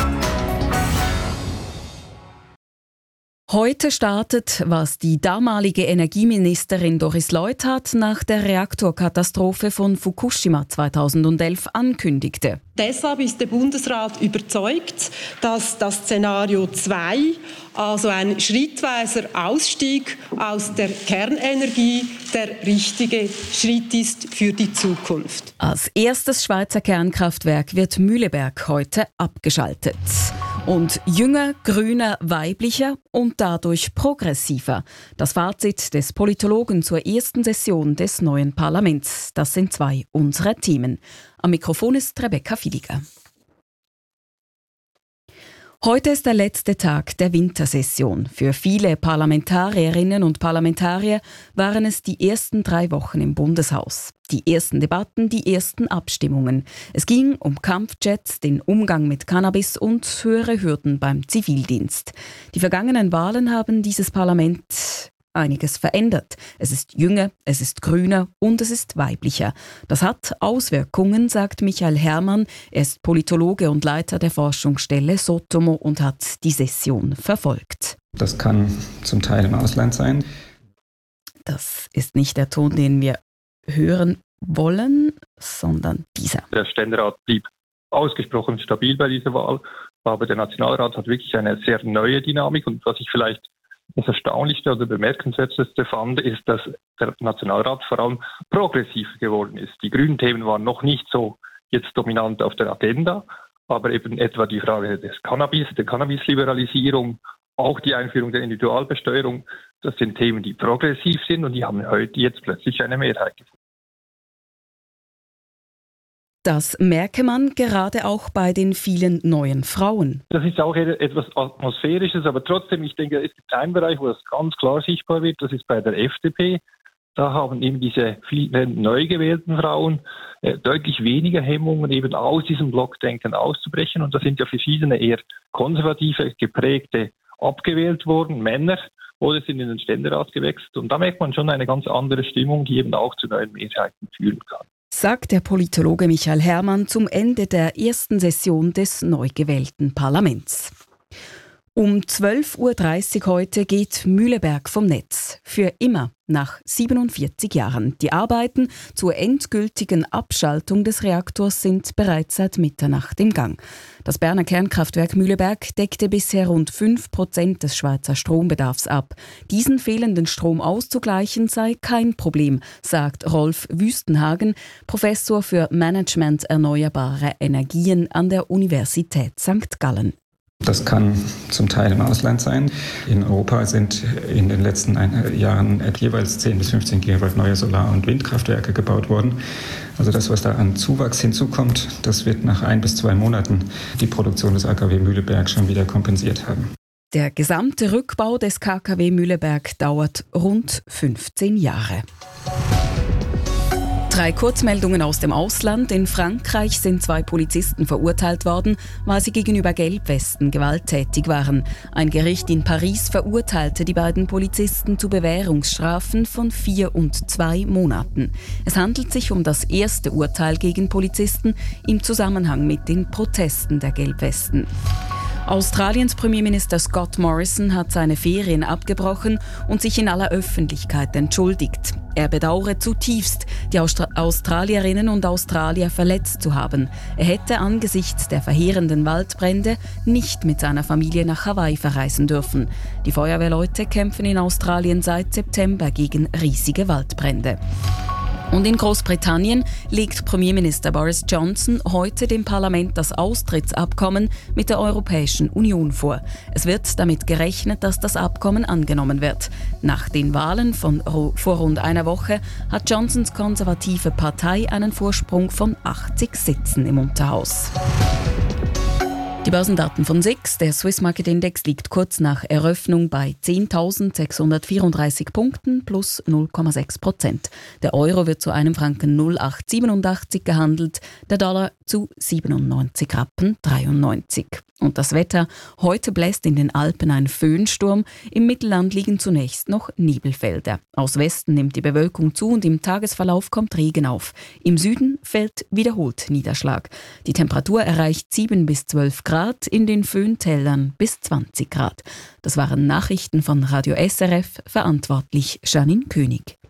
Heute startet, was die damalige Energieministerin Doris Leuthard nach der Reaktorkatastrophe von Fukushima 2011 ankündigte. Deshalb ist der Bundesrat überzeugt, dass das Szenario 2, also ein schrittweiser Ausstieg aus der Kernenergie, der richtige Schritt ist für die Zukunft. Als erstes Schweizer Kernkraftwerk wird Mühleberg heute abgeschaltet. Und jünger, grüner, weiblicher und dadurch progressiver. Das Fazit des Politologen zur ersten Session des neuen Parlaments. Das sind zwei unserer Themen. Am Mikrofon ist Rebecca Filiger. Heute ist der letzte Tag der Wintersession. Für viele Parlamentarierinnen und Parlamentarier waren es die ersten 3 Wochen im Bundeshaus. Die ersten Debatten, die ersten Abstimmungen. Es ging um Kampfjets, den Umgang mit Cannabis und höhere Hürden beim Zivildienst. Die vergangenen Wahlen haben dieses Parlament einiges verändert. Es ist jünger, es ist grüner und es ist weiblicher. Das hat Auswirkungen, sagt Michael Herrmann. Er ist Politologe und Leiter der Forschungsstelle Sotomo und hat die Session verfolgt. Das kann zum Teil im Ausland sein. Das ist nicht der Ton, den wir hören wollen, sondern dieser. Der Ständerat blieb ausgesprochen stabil bei dieser Wahl, aber der Nationalrat hat wirklich eine sehr neue Dynamik und was ich vielleicht das Erstaunlichste oder Bemerkenswerteste fand, ist, dass der Nationalrat vor allem progressiv geworden ist. Die grünen Themen waren noch nicht so jetzt dominant auf der Agenda, aber eben etwa die Frage des Cannabis, der Cannabisliberalisierung, auch die Einführung der Individualbesteuerung, das sind Themen, die progressiv sind und die haben heute jetzt plötzlich eine Mehrheit gefunden. Das merke man gerade auch bei den vielen neuen Frauen. Das ist auch etwas Atmosphärisches, aber trotzdem, ich denke, es gibt einen Bereich, wo das ganz klar sichtbar wird, das ist bei der FDP. Da haben eben diese vielen neu gewählten Frauen deutlich weniger Hemmungen, eben aus diesem Blockdenken auszubrechen. Und da sind ja verschiedene eher konservative, geprägte abgewählt worden, Männer, oder sind in den Ständerat gewechselt. Und da merkt man schon eine ganz andere Stimmung, die eben auch zu neuen Mehrheiten führen kann. Sagt der Politologe Michael Herrmann zum Ende der ersten Session des neu gewählten Parlaments. Um 12.30 Uhr heute geht Mühleberg vom Netz. Für immer, nach 47 Jahren. Die Arbeiten zur endgültigen Abschaltung des Reaktors sind bereits seit Mitternacht im Gang. Das Berner Kernkraftwerk Mühleberg deckte bisher rund 5% des Schweizer Strombedarfs ab. Diesen fehlenden Strom auszugleichen sei kein Problem, sagt Rolf Wüstenhagen, Professor für Management erneuerbarer Energien an der Universität St. Gallen. Das kann zum Teil im Ausland sein. In Europa sind in den letzten Jahren jeweils 10 bis 15 Gigawatt neue Solar- und Windkraftwerke gebaut worden. Also das, was da an Zuwachs hinzukommt, das wird nach 1 bis 2 Monaten die Produktion des AKW Mühleberg schon wieder kompensiert haben. Der gesamte Rückbau des KKW Mühleberg dauert rund 15 Jahre. 3 Kurzmeldungen aus dem Ausland. In Frankreich sind 2 Polizisten verurteilt worden, weil sie gegenüber Gelbwesten gewalttätig waren. Ein Gericht in Paris verurteilte die beiden Polizisten zu Bewährungsstrafen von 4 und 2 Monaten. Es handelt sich um das erste Urteil gegen Polizisten im Zusammenhang mit den Protesten der Gelbwesten. Australiens Premierminister Scott Morrison hat seine Ferien abgebrochen und sich in aller Öffentlichkeit entschuldigt. Er bedauere zutiefst, die Australierinnen und Australier verletzt zu haben. Er hätte angesichts der verheerenden Waldbrände nicht mit seiner Familie nach Hawaii verreisen dürfen. Die Feuerwehrleute kämpfen in Australien seit September gegen riesige Waldbrände. Und in Großbritannien legt Premierminister Boris Johnson heute dem Parlament das Austrittsabkommen mit der Europäischen Union vor. Es wird damit gerechnet, dass das Abkommen angenommen wird. Nach den Wahlen vor rund einer Woche hat Johnsons konservative Partei einen Vorsprung von 80 Sitzen im Unterhaus. Die Börsendaten von SIX. Der Swiss Market Index liegt kurz nach Eröffnung bei 10.634 Punkten plus 0,6%. Der Euro wird zu einem Franken 0,887 gehandelt, der Dollar zu 97,93 Rappen. Und das Wetter: Heute bläst in den Alpen ein Föhnsturm, im Mittelland liegen zunächst noch Nebelfelder. Aus Westen nimmt die Bewölkung zu und im Tagesverlauf kommt Regen auf. Im Süden fällt wiederholt Niederschlag. Die Temperatur erreicht 7 bis 12 Grad. Grad, in den Föhntälern bis 20 Grad. Das waren Nachrichten von Radio SRF, verantwortlich Janine König.